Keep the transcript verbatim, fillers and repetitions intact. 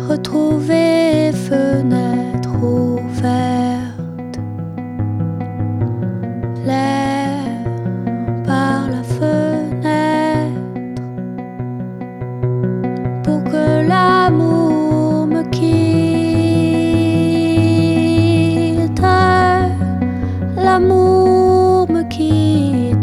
retrouver fenêtre ouverte, l'air par la fenêtre, pour que l'amour me quitte, l'amour me quitte.